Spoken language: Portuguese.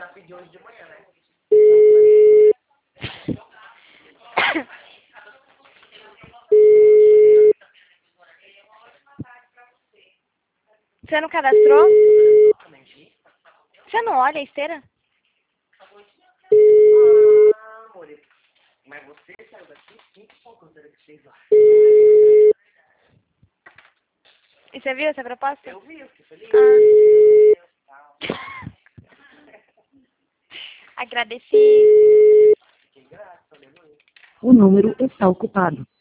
pediu hoje de manhã, né? Você não cadastrou? Você não olha a esteira? Ah, amor. Mas você saiu daqui 5 poucos horas que 6 horas. E você viu essa proposta? Eu vi, eu fiquei feliz. Agradeci. Fiquei grato, aleluia. O número está ocupado.